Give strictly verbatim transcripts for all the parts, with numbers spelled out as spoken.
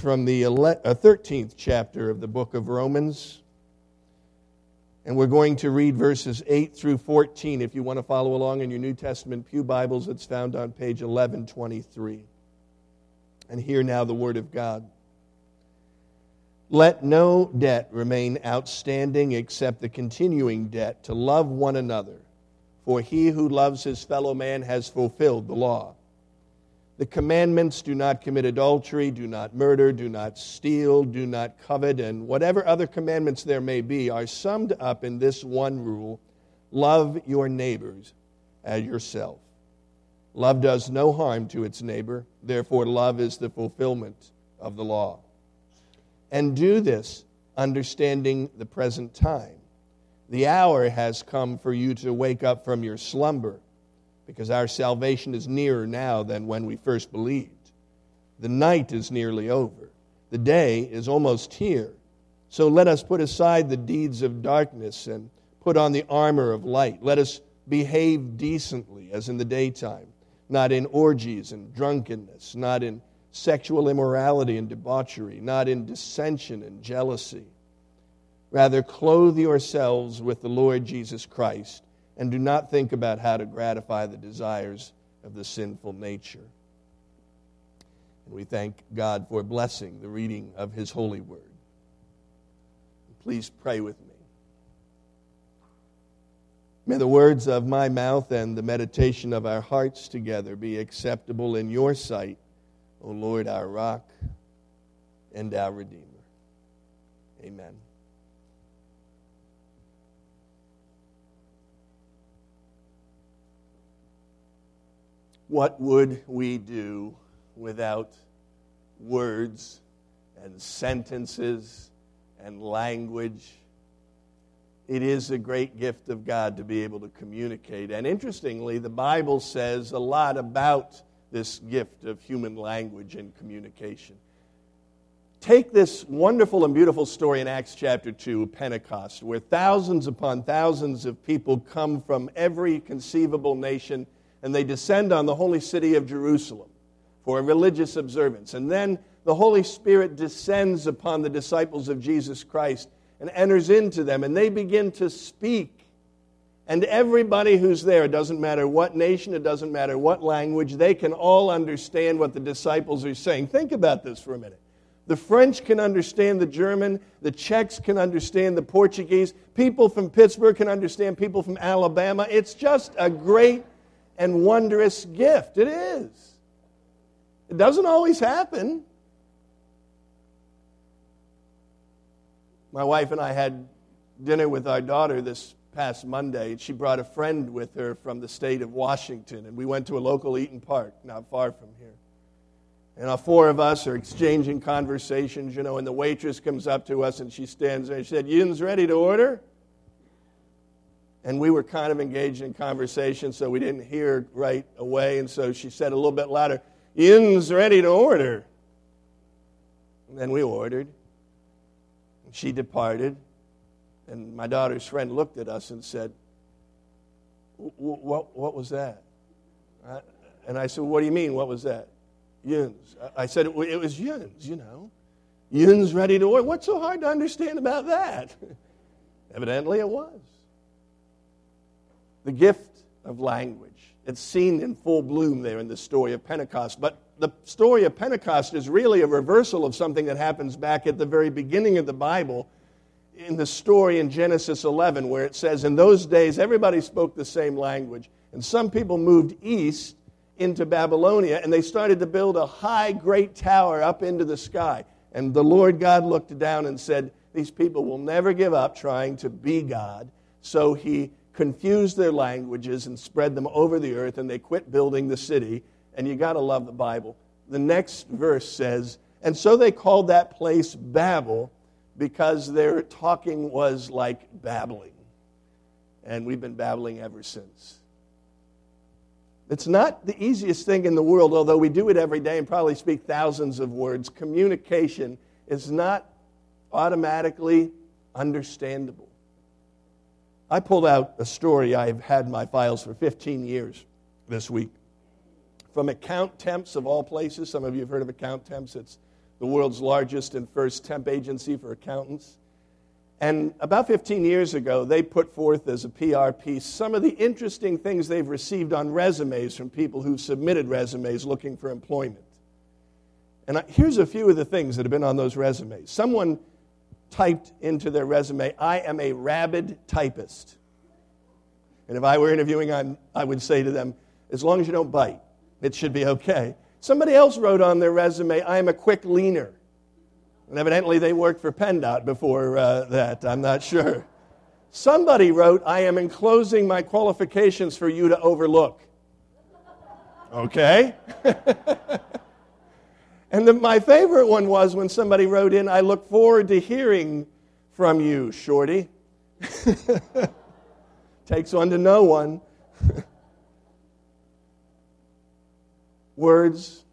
from the thirteenth chapter of the book of Romans. And we're going to read verses eight through fourteen. If you want to follow along in your New Testament pew Bibles, it's found on page eleven twenty-three. And hear now the word of God. Let no debt remain outstanding except the continuing debt to love one another. For he who loves his fellow man has fulfilled the law. The commandments: do not commit adultery, do not murder, do not steal, do not covet, and whatever other commandments there may be are summed up in this one rule: love your neighbors as yourself. Love does no harm to its neighbor, therefore love is the fulfillment of the law. And do this, understanding the present time. The hour has come for you to wake up from your slumber, because our salvation is nearer now than when we first believed. The night is nearly over. The day is almost here. So let us put aside the deeds of darkness and put on the armor of light. Let us behave decently as in the daytime, not in orgies and drunkenness, not in sexual immorality and debauchery, not in dissension and jealousy. Rather, clothe yourselves with the Lord Jesus Christ, and do not think about how to gratify the desires of the sinful nature. And we thank God for blessing the reading of His holy word. Please pray with me. May the words of my mouth and the meditation of our hearts together be acceptable in your sight, O Lord, our rock and our Redeemer. Amen. What would we do without words and sentences and language? It is a great gift of God to be able to communicate. And interestingly, the Bible says a lot about this gift of human language and communication. Take this wonderful and beautiful story in Acts chapter two, Pentecost, where thousands upon thousands of people come from every conceivable nation, and they descend on the holy city of Jerusalem for a religious observance. And then the Holy Spirit descends upon the disciples of Jesus Christ and enters into them, and they begin to speak. And everybody who's there, it doesn't matter what nation, it doesn't matter what language, they can all understand what the disciples are saying. Think about this for a minute. The French can understand the German, the Czechs can understand the Portuguese, people from Pittsburgh can understand people from Alabama. It's just a great and wondrous gift. It is. It doesn't always happen. My wife and I had dinner with our daughter this past Monday. She brought a friend with her from the state of Washington, and we went to a local Eaton Park not far from here. And our four of us are exchanging conversations, you know, and the waitress comes up to us and she stands there and she said, "Yin's ready to order?" And we were kind of engaged in conversation, so we didn't hear right away, and so she said a little bit louder, "Yin's ready to order." And then we ordered. And she departed. And my daughter's friend looked at us and said, what, what was that? And I said, "What do you mean, what was that?" "Yin's." I said, "It was Yin's, you know. Yin's ready to order." What's so hard to understand about that? Evidently it was. The gift of language. It's seen in full bloom there in the story of Pentecost. But the story of Pentecost is really a reversal of something that happens back at the very beginning of the Bible, in the story in Genesis eleven, where it says, in those days everybody spoke the same language, and some people moved east into Babylonia, and they started to build a high, great tower up into the sky. And the Lord God looked down and said, these people will never give up trying to be God. So He confused their languages and spread them over the earth, and they quit building the city. And you got to love the Bible. The next verse says, and so they called that place Babel, because their talking was like babbling. And we've been babbling ever since. It's not the easiest thing in the world, although we do it every day and probably speak thousands of words. Communication is not automatically understandable. I pulled out a story. I've had in my files for fifteen years this week. From Account Temps, of all places. Some of you have heard of Account Temps. It's the world's largest and first temp agency for accountants. And about fifteen years ago, they put forth as a P R piece some of the interesting things they've received on resumes from people who've submitted resumes looking for employment. And I, here's a few of the things that have been on those resumes. Someone typed into their resume, "I am a rabid typist." And if I were interviewing, I'm, I would say to them, as long as you don't bite, it should be okay. Somebody else wrote on their resume, "I am a quick leaner." And evidently they worked for PennDOT before uh, that, I'm not sure. Somebody wrote, "I am enclosing my qualifications for you to overlook." Okay. And the, my favorite one was when somebody wrote in, "I look forward to hearing from you, Shorty." Takes one to know one. Words,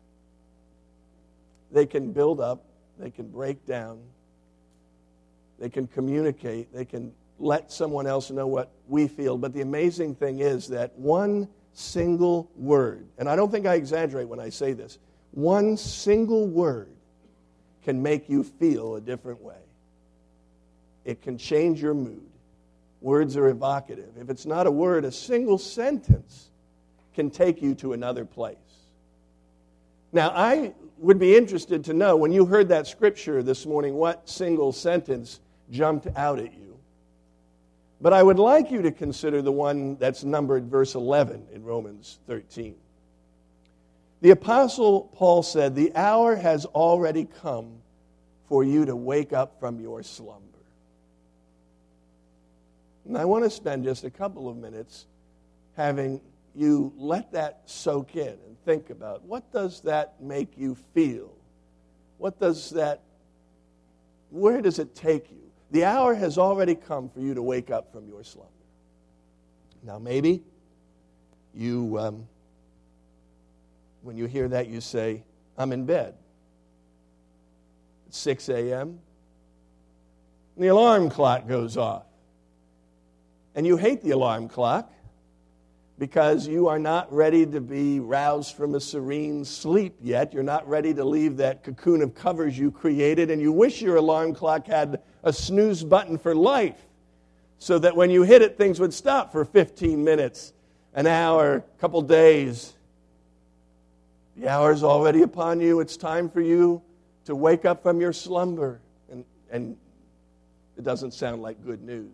they can build up, they can break down, they can communicate, they can let someone else know what we feel. But the amazing thing is that one single word, and I don't think I exaggerate when I say this, one single word can make you feel a different way. It can change your mood. Words are evocative. If it's not a word, a single sentence can take you to another place. Now, I would be interested to know, when you heard that scripture this morning, what single sentence jumped out at you. But I would like you to consider the one that's numbered verse eleven in Romans thirteen. The Apostle Paul said, "The hour has already come for you to wake up from your slumber." And I want to spend just a couple of minutes having you let that soak in and think about, what does that make you feel? What does that, where does it take you? The hour has already come for you to wake up from your slumber. Now maybe you, um, when you hear that, you say, "I'm in bed. It's six a.m. and the alarm clock goes off." And you hate the alarm clock because you are not ready to be roused from a serene sleep yet. You're not ready to leave that cocoon of covers you created, and you wish your alarm clock had a snooze button for life so that when you hit it, things would stop for fifteen minutes, an hour, a couple days. The hour's already upon you. It's time for you to wake up from your slumber. And, and it doesn't sound like good news.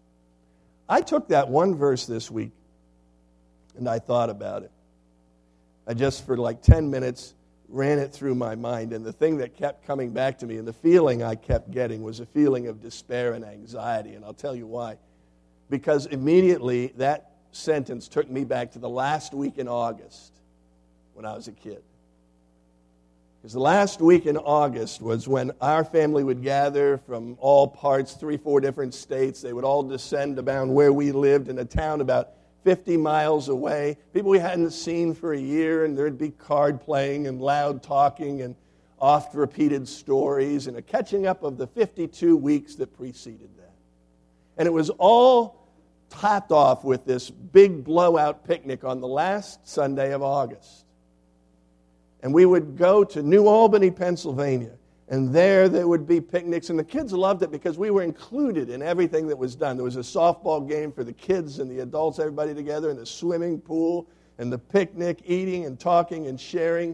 I took that one verse this week and I thought about it. I just, for like ten minutes, ran it through my mind. And the thing that kept coming back to me and the feeling I kept getting was a feeling of despair and anxiety. And I'll tell you why. Because immediately that sentence took me back to the last week in August when I was a kid. Because the last week in August was when our family would gather from all parts, three, four different states. They would all descend about where we lived in a town about fifty miles away. People we hadn't seen for a year, and there'd be card playing and loud talking and oft-repeated stories and a catching up of the fifty-two weeks that preceded that. And it was all topped off with this big blowout picnic on the last Sunday of August. And we would go to New Albany, Pennsylvania, and there there would be picnics. And the kids loved it because we were included in everything that was done. There was a softball game for the kids and the adults, everybody together, and the swimming pool, and the picnic, eating and talking and sharing.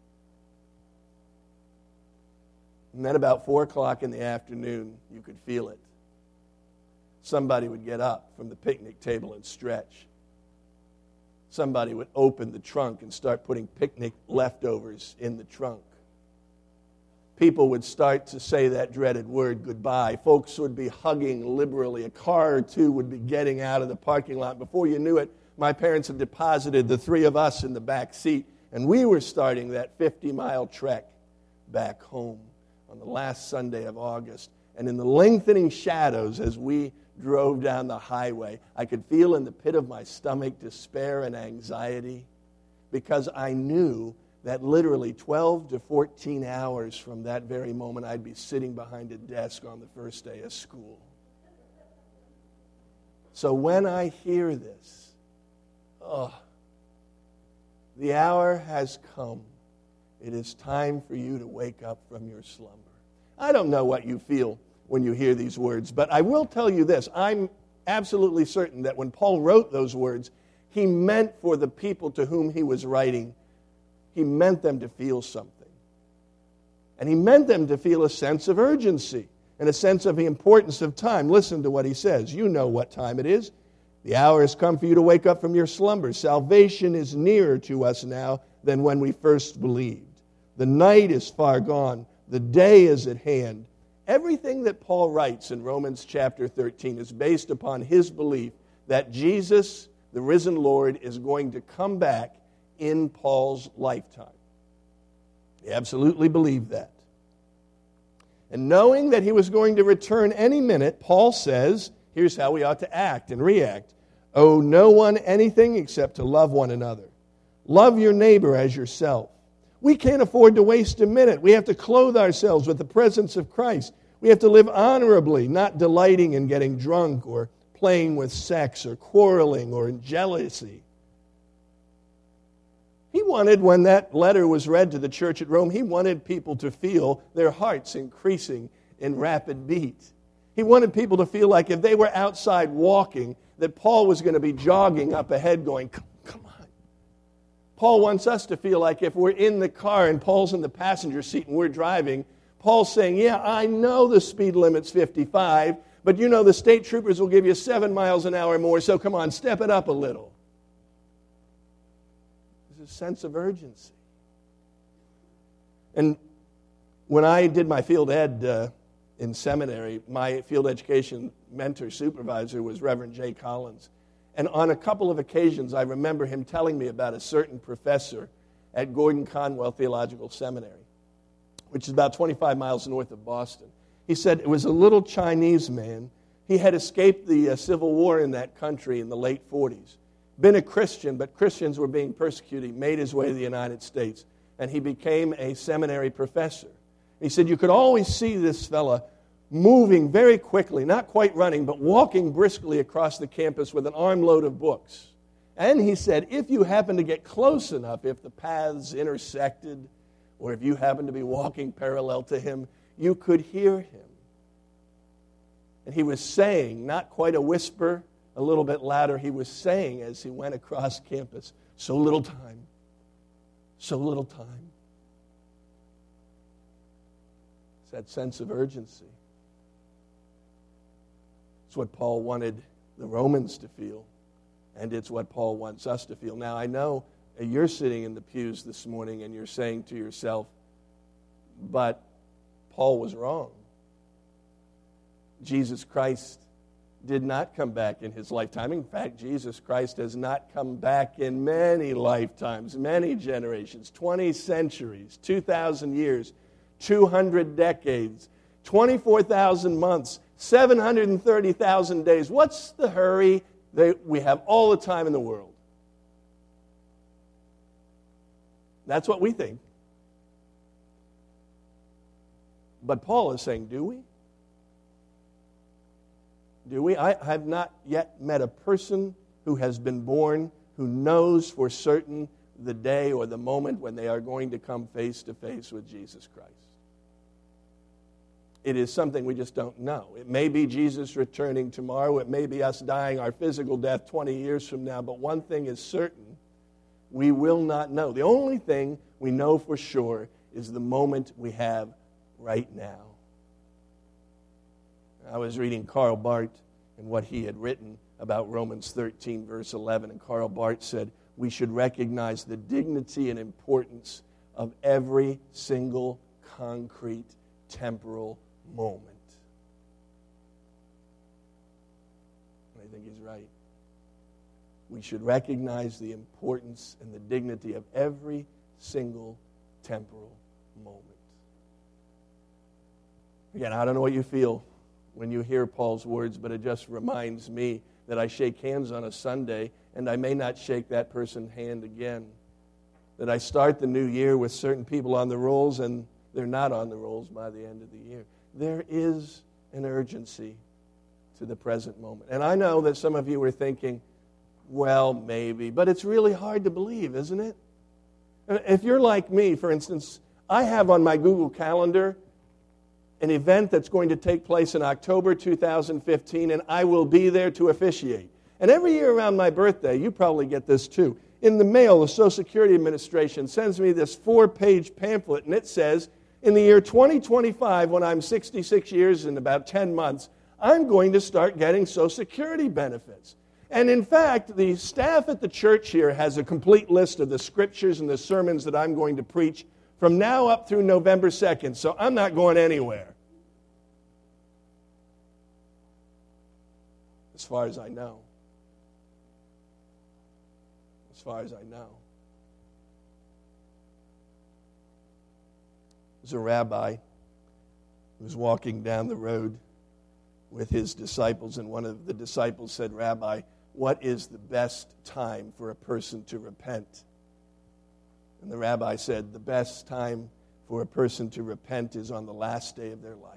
And then about four o'clock in the afternoon, you could feel it. Somebody would get up from the picnic table and stretch. Somebody would open the trunk and start putting picnic leftovers in the trunk. People would start to say that dreaded word, goodbye. Folks would be hugging liberally. A car or two would be getting out of the parking lot. Before you knew it, my parents had deposited the three of us in the back seat, and we were starting that fifty-mile trek back home on the last Sunday of August. And in the lengthening shadows as we drove down the highway, I could feel in the pit of my stomach despair and anxiety because I knew that literally twelve to fourteen hours from that very moment, I'd be sitting behind a desk on the first day of school. So when I hear this, oh, the hour has come It is time for you to wake up from your slumber. I don't know what you feel when you hear these words, but I will tell you this. I'm absolutely certain that when Paul wrote those words, he meant for the people to whom he was writing, he meant them to feel something. And he meant them to feel a sense of urgency and a sense of the importance of time. Listen to what he says. You know what time it is. The hour has come for you to wake up from your slumber. Salvation is nearer to us now than when we first believed. The night is far gone. The day is at hand. Everything that Paul writes in Romans chapter thirteen is based upon his belief that Jesus, the risen Lord, is going to come back in Paul's lifetime. He absolutely believed that. And knowing that he was going to return any minute, Paul says, here's how we ought to act and react. Owe no one anything except to love one another. Love your neighbor as yourself. We can't afford to waste a minute. We have to clothe ourselves with the presence of Christ. We have to live honorably, not delighting in getting drunk or playing with sex or quarreling or in jealousy. He wanted, when that letter was read to the church at Rome, he wanted people to feel their hearts increasing in rapid beat. He wanted people to feel like if they were outside walking, that Paul was going to be jogging up ahead going, come, come on. Paul wants us to feel like if we're in the car and Paul's in the passenger seat and we're driving, Paul's saying, yeah, I know the speed limit's fifty-five, but you know the state troopers will give you seven miles an hour more, so come on, step it up a little. There's a sense of urgency. And when I did my field ed uh, in seminary, my field education mentor supervisor was Reverend Jay Collins. And on a couple of occasions, I remember him telling me about a certain professor at Gordon Conwell Theological Seminary, which is about twenty-five miles north of Boston. He said it was a little Chinese man. He had escaped the uh, civil war in that country in the late forties. Been a Christian, but Christians were being persecuted. He made his way to the United States, and he became a seminary professor. He said you could always see this fella moving very quickly, not quite running, but walking briskly across the campus with an armload of books. And he said, if you happen to get close enough, if the paths intersected, or if you happen to be walking parallel to him, you could hear him. And he was saying, not quite a whisper, a little bit louder, he was saying as he went across campus, so little time, so little time. It's that sense of urgency. It's what Paul wanted the Romans to feel, and it's what Paul wants us to feel. Now, I know you're sitting in the pews this morning and you're saying to yourself, but Paul was wrong. Jesus Christ did not come back in his lifetime. In fact, Jesus Christ has not come back in many lifetimes, many generations, twenty centuries, two thousand years, two hundred decades, twenty-four thousand months, seven hundred thirty thousand days. What's the hurry? They, we have all the time in the world. That's what we think. But Paul is saying, do we? Do we? I have not yet met a person who has been born who knows for certain the day or the moment when they are going to come face to face with Jesus Christ. It is something we just don't know. It may be Jesus returning tomorrow. It may be us dying our physical death twenty years from now. But one thing is certain, we will not know. The only thing we know for sure is the moment we have right now. I was reading Karl Barth and what he had written about Romans thirteen, verse eleven. And Karl Barth said, we should recognize the dignity and importance of every single concrete temporal moment. And I think he's right. We should recognize the importance and the dignity of every single temporal moment. Again, I don't know what you feel when you hear Paul's words, but it just reminds me that I shake hands on a Sunday and I may not shake that person's hand again. That I start the new year with certain people on the rolls and they're not on the rolls by the end of the year. There is an urgency to the present moment. And I know that some of you are thinking, well, maybe, but it's really hard to believe, isn't it? If you're like me, for instance, I have on my Google Calendar an event that's going to take place in October two thousand fifteen, and I will be there to officiate. And every year around my birthday, you probably get this too, in the mail, the Social Security Administration sends me this four-page pamphlet, and it says, in the year twenty twenty-five, when I'm sixty-six years and about ten months, I'm going to start getting Social Security benefits. And in fact, the staff at the church here has a complete list of the scriptures and the sermons that I'm going to preach from now up through November second, so I'm not going anywhere. As far as I know. As far as I know. There's a rabbi who was walking down the road with his disciples, and one of the disciples said, "Rabbi, what is the best time for a person to repent?" And the rabbi said, "The best time for a person to repent is on the last day of their life."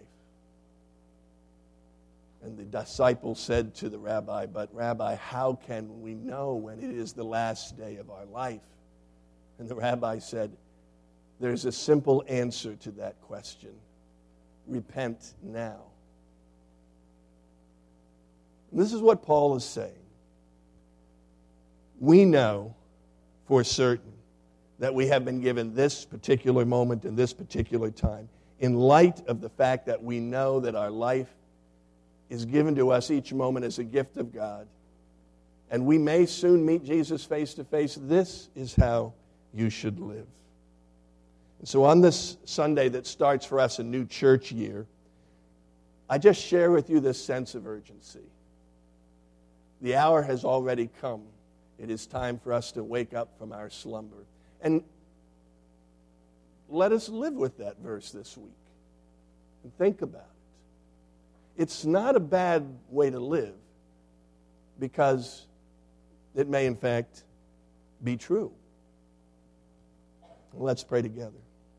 And the disciple said to the rabbi, "But Rabbi, how can we know when it is the last day of our life?" And the rabbi said, "There's a simple answer to that question. Repent now." And this is what Paul is saying. We know for certain that we have been given this particular moment and this particular time in light of the fact that we know that our life is given to us each moment as a gift of God, and we may soon meet Jesus face to face. This is how you should live. And so on this Sunday that starts for us a new church year, I just share with you this sense of urgency. The hour has already come. It is time for us to wake up from our slumber. And let us live with that verse this week and think about it. It's not a bad way to live, because it may, in fact, be true. Let's pray together.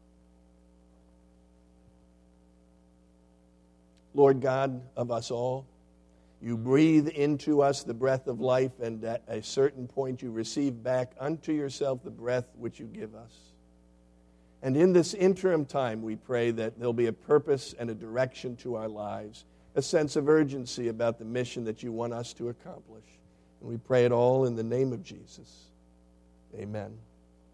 Lord God of us all, you breathe into us the breath of life, and at a certain point you receive back unto yourself the breath which you give us. And in this interim time, we pray that there'll be a purpose and a direction to our lives, a sense of urgency about the mission that you want us to accomplish. And we pray it all in the name of Jesus. Amen.